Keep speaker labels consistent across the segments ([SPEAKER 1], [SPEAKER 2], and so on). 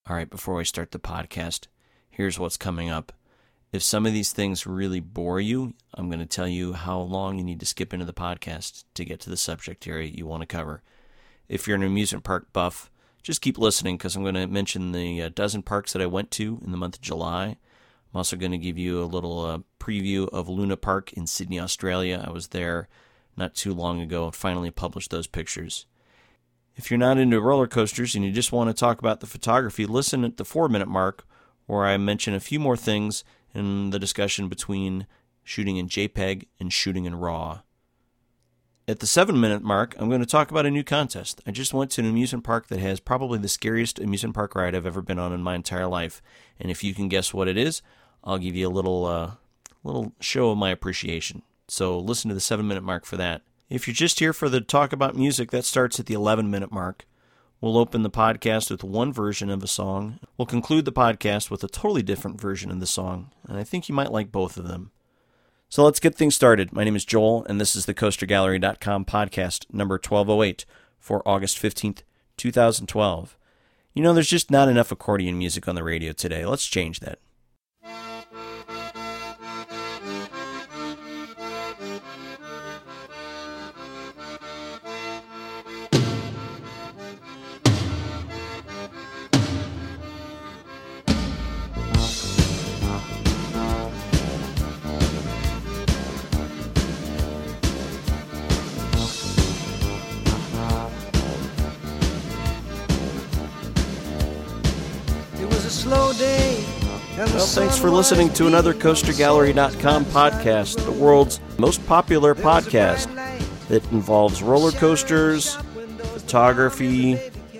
[SPEAKER 1] All right, before I start the podcast, here's what's coming up. If some of these things really bore you, I'm going to tell you how long you need to skip into the podcast to get to the subject area you want to cover. If you're an amusement park buff, just keep listening because I'm going to mention the dozen parks that I went to in the month of July. I'm also going to give you a little preview of Luna Park in Sydney, Australia. I was there not too long ago and finally published those pictures. If you're not into roller coasters and you just want to talk about the photography, listen at the 4-minute mark where I mention a few more things in the discussion between shooting in JPEG and shooting in RAW. At the 7-minute mark, I'm going to talk about a new contest. I just went to an amusement park that has probably the scariest amusement park ride I've ever been on in my entire life. And if you can guess what it is, I'll give you a little show of my appreciation. So listen to the 7-minute mark for that. If you're just here for the talk about music, that starts at the 11-minute mark. We'll open the podcast with one version of a song. We'll conclude the podcast with a totally different version of the song, and I think you might like both of them. So let's get things started. My name is Joel, and this is the CoasterGallery.com podcast, number 1208, for August 15th, 2012. You know, there's just not enough accordion music on the radio today. Let's change that. Well, thanks for listening to another CoasterGallery.com podcast, the world's most popular podcast that involves roller coasters, photography,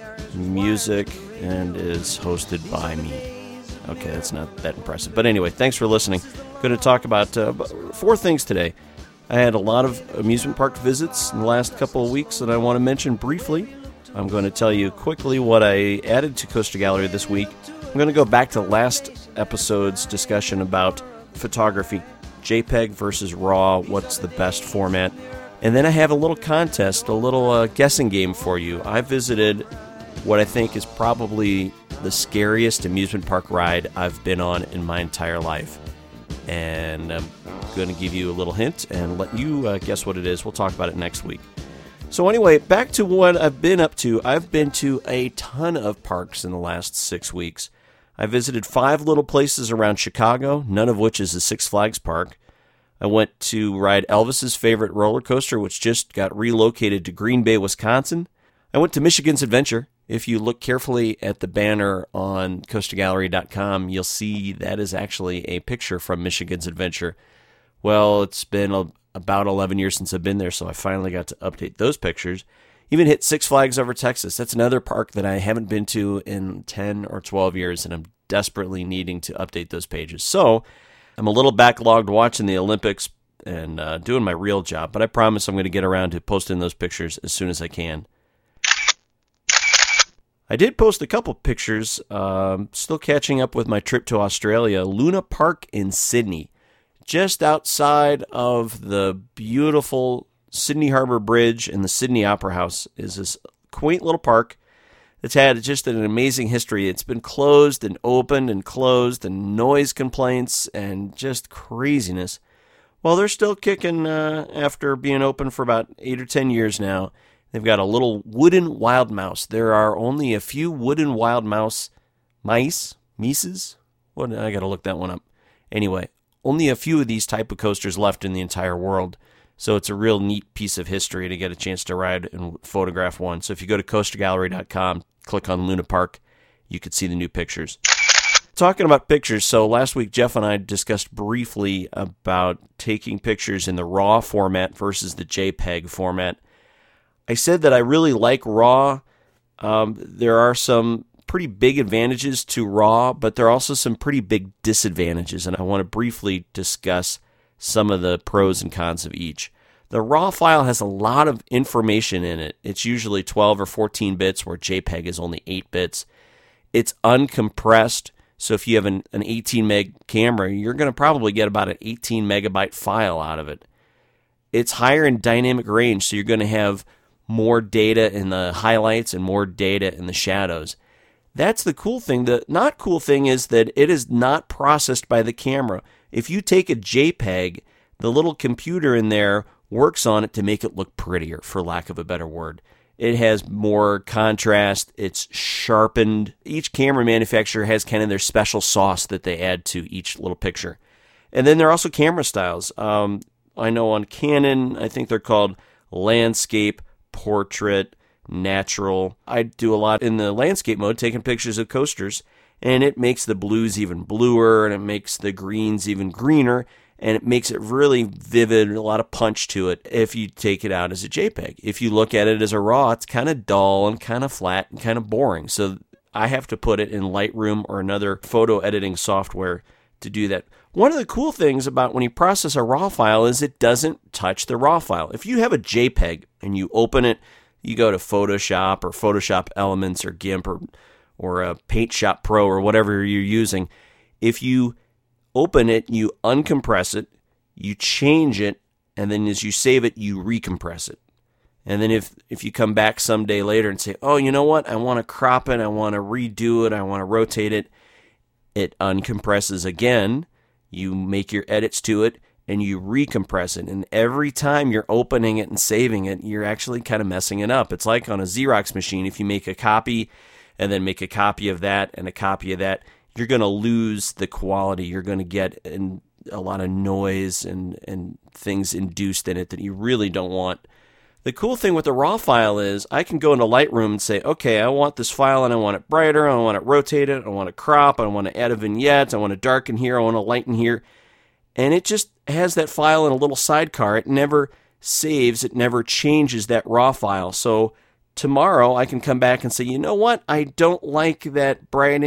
[SPEAKER 1] music, and is hosted by me. Okay, that's not that impressive. But anyway, thanks for listening. I'm going to talk about 4 things today. I had a lot of amusement park visits in the last couple of weeks that I want to mention briefly. I'm going to tell you quickly what I added to Coaster Gallery this week. I'm going to go back to last episode's discussion about photography, JPEG versus RAW, what's the best format. And then I have a little contest, a little guessing game for you. I visited what I think is probably the scariest amusement park ride I've been on in my entire life. And I'm going to give you a little hint and let you guess what it is. We'll talk about it next week. So anyway, back to what I've been up to. I've been to a ton of parks in the last 6 weeks. I visited 5 little places around Chicago, none of which is a Six Flags park. I went to ride Elvis's favorite roller coaster, which just got relocated to Green Bay, Wisconsin. I went to Michigan's Adventure. If you look carefully at the banner on CoasterGallery.com, you'll see that is actually a picture from Michigan's Adventure. Well, it's been about 11 years since I've been there, so I finally got to update those pictures. Even hit Six Flags Over Texas. That's another park that I haven't been to in 10 or 12 years, and I'm desperately needing to update those pages. So I'm a little backlogged watching the Olympics and doing my real job, but I promise I'm going to get around to posting those pictures as soon as I can. I did post a couple pictures, still catching up with my trip to Australia. Luna Park in Sydney, just outside of the beautiful Sydney Harbour Bridge and the Sydney Opera House, is this quaint little park that's had just an amazing history. It's been closed and opened and closed and noise complaints and just craziness. Well, they're still kicking after being open for about 8 or 10 years now. They've got a little wooden wild mouse. There are only a few wooden wild mices? What? I got to look that one up. Anyway, only a few of these type of coasters left in the entire world. So it's a real neat piece of history to get a chance to ride and photograph one. So if you go to CoasterGallery.com, click on Luna Park, you could see the new pictures. Talking about pictures, so last week Jeff and I discussed briefly about taking pictures in the RAW format versus the JPEG format. I said that I really like RAW. There are some pretty big advantages to RAW, but there are also some pretty big disadvantages, and I want to briefly discuss some of the pros and cons of each. The RAW file has a lot of information in it. It's usually 12 or 14 bits, where JPEG is only 8 bits. It's uncompressed, so if you have an 18 meg camera, you're going to probably get about an 18 megabyte file out of it. It's higher in dynamic range, so you're going to have more data in the highlights and more data in the shadows. That's the cool thing. The not cool thing is that it is not processed by the camera. If you take a JPEG, the little computer in there works on it to make it look prettier, for lack of a better word. It has more contrast. It's sharpened. Each camera manufacturer has kind of their special sauce that they add to each little picture. And then there are also camera styles. I know on Canon, I think they're called landscape, portrait, natural. I do a lot in the landscape mode, taking pictures of coasters, and it makes the blues even bluer, and it makes the greens even greener, and it makes it really vivid, a lot of punch to it if you take it out as a JPEG. If you look at it as a RAW, it's kind of dull and kind of flat and kind of boring. So I have to put it in Lightroom or another photo editing software to do that. One of the cool things about when you process a RAW file is it doesn't touch the RAW file. If you have a JPEG and you open it, you go to Photoshop or Photoshop Elements or GIMP or Paint Shop Pro or whatever you're using. If you open it, you uncompress it, you change it, and then as you save it, you recompress it. And then if you come back someday later and say, oh, you know what, I want to crop it, I want to redo it, I want to rotate it, it uncompresses again, you make your edits to it, and you recompress it. And every time you're opening it and saving it, you're actually kind of messing it up. It's like on a Xerox machine. If you make a copy and then make a copy of that and a copy of that, you're going to lose the quality. You're going to get a lot of noise and things induced in it that you really don't want. The cool thing with the RAW file is I can go into Lightroom and say, okay, I want this file and I want it brighter, I want it rotated, I want to crop, I want to add a vignette, I want to darken here, I want to lighten here. And it just has that file in a little sidecar. It never saves, it never changes that RAW file. So tomorrow I can come back and say, you know what, I don't like that bright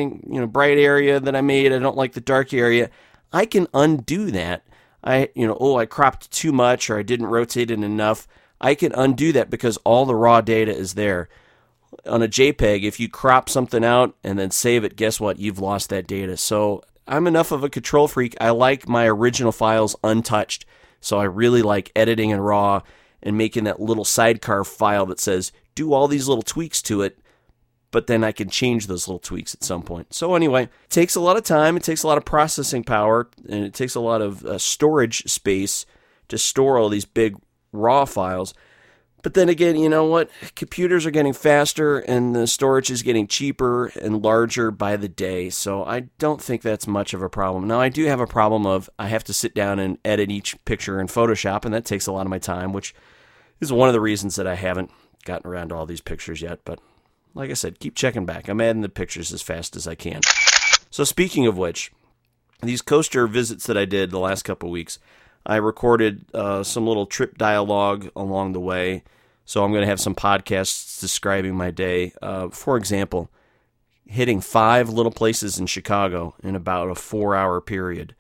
[SPEAKER 1] area that I made, I don't like the dark area. I can undo that. I cropped too much or I didn't rotate it enough. I can undo that because all the raw data is there. On a JPEG, if you crop something out and then save it, guess what? You've lost that data. So I'm enough of a control freak. I like my original files untouched. So I really like editing in RAW and making that little sidecar file that says, do all these little tweaks to it, but then I can change those little tweaks at some point. So anyway, it takes a lot of time, it takes a lot of processing power, and it takes a lot of storage space to store all these big RAW files. But then again, you know what? Computers are getting faster and the storage is getting cheaper and larger by the day. So I don't think that's much of a problem. Now, I do have a problem of I have to sit down and edit each picture in Photoshop, and that takes a lot of my time, which is one of the reasons that I haven't gotten around to all these pictures yet. But like I said, keep checking back. I'm adding the pictures as fast as I can. So speaking of which, these coaster visits that I did the last couple of weeks, I recorded some little trip dialogue along the way, so I'm going to have some podcasts describing my day. For example, hitting 5 little places in Chicago in about a 4-hour period.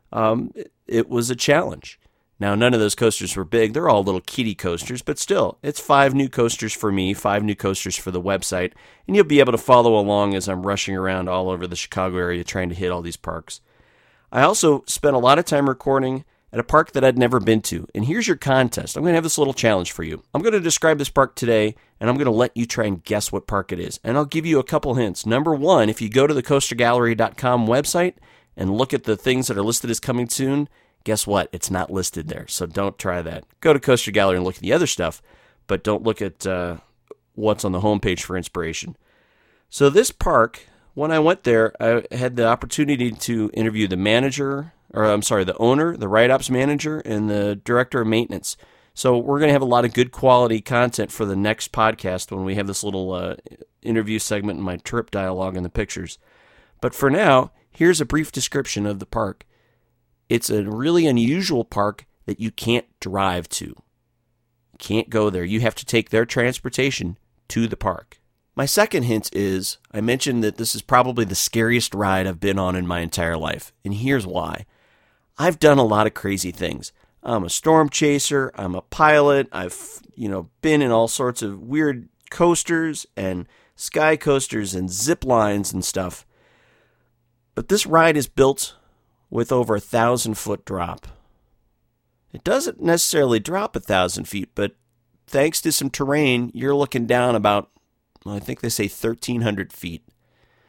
[SPEAKER 1] It was a challenge. Now, none of those coasters were big. They're all little kiddie coasters, but still, it's 5 new coasters for me, 5 new coasters for the website, and you'll be able to follow along as I'm rushing around all over the Chicago area trying to hit all these parks. I also spent a lot of time recording at a park that I'd never been to. And here's your contest. I'm going to have this little challenge for you. I'm going to describe this park today, and I'm going to let you try and guess what park it is. And I'll give you a couple hints. Number 1, if you go to the coastergallery.com website and look at the things that are listed as coming soon, guess what? It's not listed there, so don't try that. Go to Coaster Gallery and look at the other stuff, but don't look at what's on the homepage for inspiration. So this park, when I went there, I had the opportunity to interview the owner, the Ride Ops manager, and the director of maintenance. So we're going to have a lot of good quality content for the next podcast when we have this little interview segment in my trip dialogue and the pictures. But for now, here's a brief description of the park. It's a really unusual park that you can't drive to. You can't go there. You have to take their transportation to the park. My second hint is, I mentioned that this is probably the scariest ride I've been on in my entire life, and here's why. I've done a lot of crazy things. I'm a storm chaser, I'm a pilot, I've been in all sorts of weird coasters and sky coasters and zip lines and stuff. But this ride is built with over 1,000-foot drop. It doesn't necessarily drop 1,000 feet, but thanks to some terrain, you're looking down about, I think they say 1,300 feet.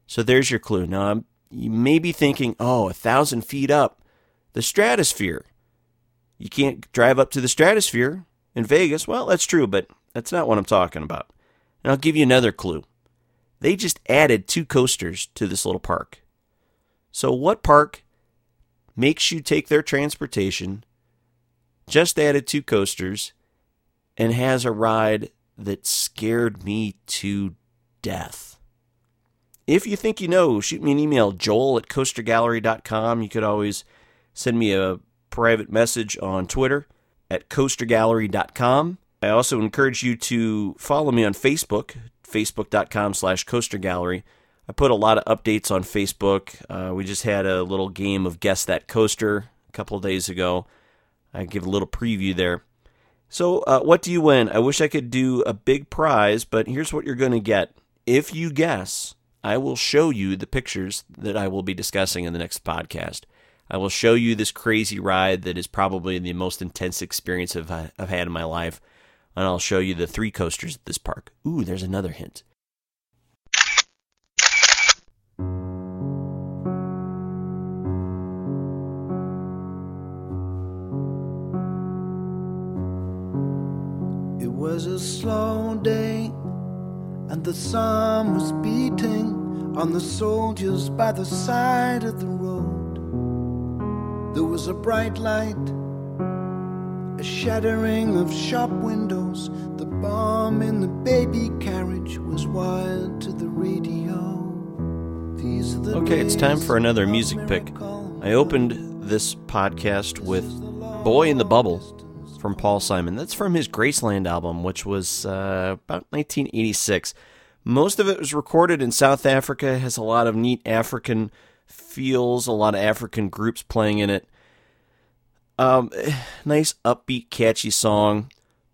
[SPEAKER 1] So there's your clue. Now, you may be thinking, 1,000 feet up, the stratosphere. You can't drive up to the stratosphere in Vegas. Well, that's true, but that's not what I'm talking about. And I'll give you another clue. They just added 2 coasters to this little park. So what park makes you take their transportation, just added 2 coasters, and has a ride that scared me to death? If you think you know, shoot me an email, joel@coastergallery.com. You could always send me a private message on Twitter at coastergallery.com. I also encourage you to follow me on Facebook, facebook.com/coastergallery. I put a lot of updates on Facebook. We just had a little game of Guess That Coaster a couple of days ago. I give a little preview there. So what do you win? I wish I could do a big prize, but here's what you're going to get. If you guess, I will show you the pictures that I will be discussing in the next podcast. I will show you this crazy ride that is probably the most intense experience I've had in my life. And I'll show you the 3 coasters at this park. Ooh, there's another hint.
[SPEAKER 2] It was a slow day, and the sun was beating on the soldiers by the side of the road. There was a bright light, a shattering of shop windows. The bomb in the baby carriage was wired to the radio. These are the
[SPEAKER 1] Okay, it's time for another music pick. I opened this podcast with Boy in the Bubble from Paul Simon. That's from his Graceland album, which was about 1986. Most of it was recorded in South Africa. It has a lot of neat African feels, a lot of African groups playing in it. Nice, upbeat, catchy song.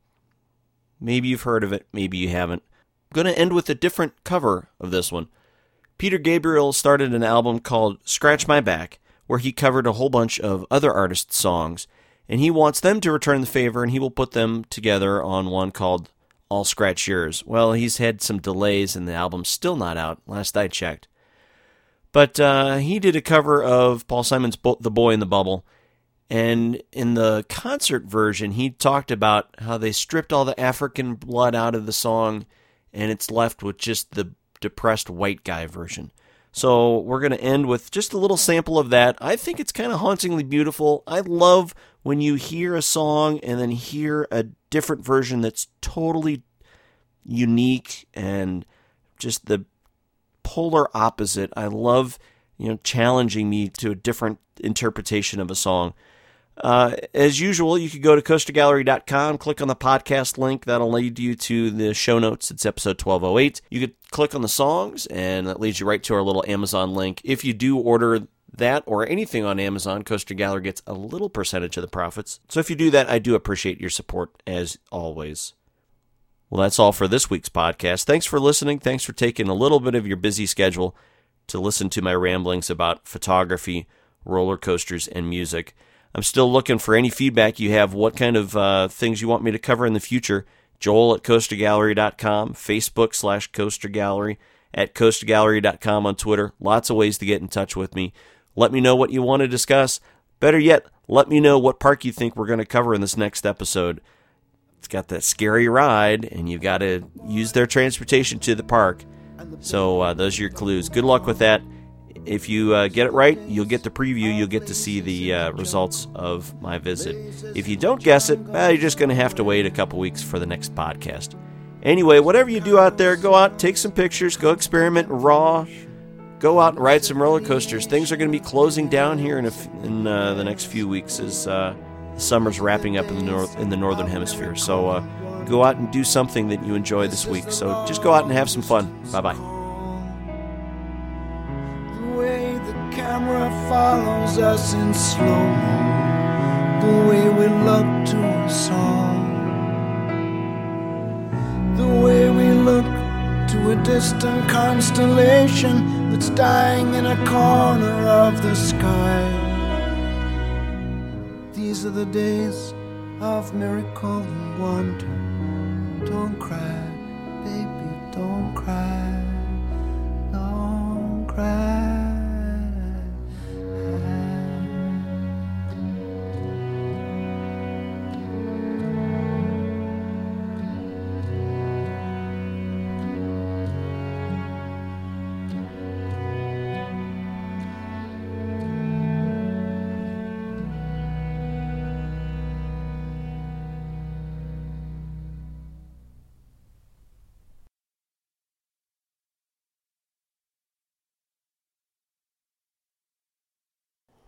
[SPEAKER 1] Maybe you've heard of it, maybe you haven't. I'm going to end with a different cover of this one. Peter Gabriel started an album called Scratch My Back, where he covered a whole bunch of other artists' songs, and he wants them to return the favor, and he will put them together on one called I'll Scratch Yours. Well, he's had some delays, and the album's still not out, last I checked. But he did a cover of Paul Simon's The Boy in the Bubble, and in the concert version, he talked about how they stripped all the African blood out of the song, and it's left with just the depressed white guy version. So we're going to end with just a little sample of that. I think it's kind of hauntingly beautiful. I love when you hear a song and then hear a different version that's totally unique and just the polar opposite. I love, challenging me to a different interpretation of a song. As usual, you could go to coastergallery.com, click on the podcast link. That'll lead you to the show notes. It's episode 1208. You could click on the songs, and that leads you right to our little Amazon link. If you do order that or anything on Amazon, Coaster Gallery gets a little percentage of the profits. So if you do that, I do appreciate your support, as always. Well, that's all for this week's podcast. Thanks for listening. Thanks for taking a little bit of your busy schedule to listen to my ramblings about photography, roller coasters, and music. I'm still looking for any feedback you have, what kind of things you want me to cover in the future. Joel@coastergallery.com, Facebook/coastergallery, at coastergallery.com on Twitter. Lots of ways to get in touch with me. Let me know what you want to discuss. Better yet, let me know what park you think we're going to cover in this next episode. It's got that scary ride, and you've got to use their transportation to the park. So those are your clues. Good luck with that. If you get it right, you'll get the preview. You'll get to see the results of my visit. If you don't guess it, you're just going to have to wait a couple weeks for the nenext podcast. Anyway, whatever you do out there, go out, take some pictures, go experiment raw, go out and ride some roller coasters. Things are going to be closing down here in the next few weeks as summer's wrapping up in the northern hemisphere. So go out and do something that you enjoy this week. So just go out and have some fun. Bye-bye.
[SPEAKER 2] Camera follows us in slow-mo, the way we look to a song, the way we look to a distant constellation that's dying in a corner of the sky. These are the days of miracle and wonder. Don't cry, baby, don't cry, don't cry.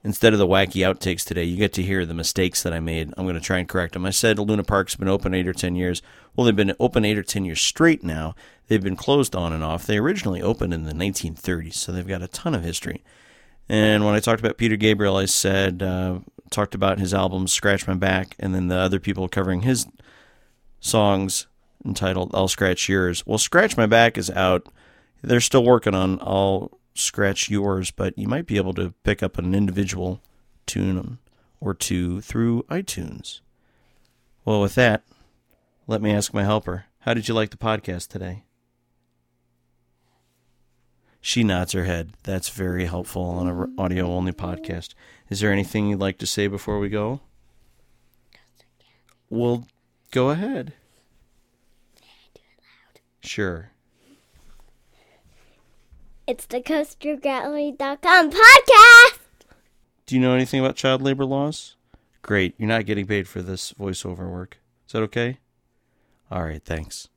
[SPEAKER 1] instead of the wacky outtakes today, you get to hear the mistakes that I made. I'm going to try and correct them. I said Luna Park's been open 8 or 10 years. Well, they've been open 8 or 10 years straight now. They've been closed on and off. They originally opened in the 1930s, so they've got a ton of history. And when I talked about Peter Gabriel, I said, talked about his album Scratch My Back, and then the other people covering his songs entitled I'll Scratch Yours. Well, Scratch My Back is out. They're still working on I'll Scratch Yours, but you might be able to pick up an individual tune or two through iTunes. Well, with that, let me ask my helper, how did you like the podcast today? She nods her head. That's very helpful on an audio-only podcast. Is there anything you'd like to say before we go? Well, go ahead.
[SPEAKER 3] Do it loud.
[SPEAKER 1] Sure.
[SPEAKER 3] It's the CoasterGallery.com podcast!
[SPEAKER 1] Do you know anything about child labor laws? Great. You're not getting paid for this voiceover work. Is that okay? All right, thanks.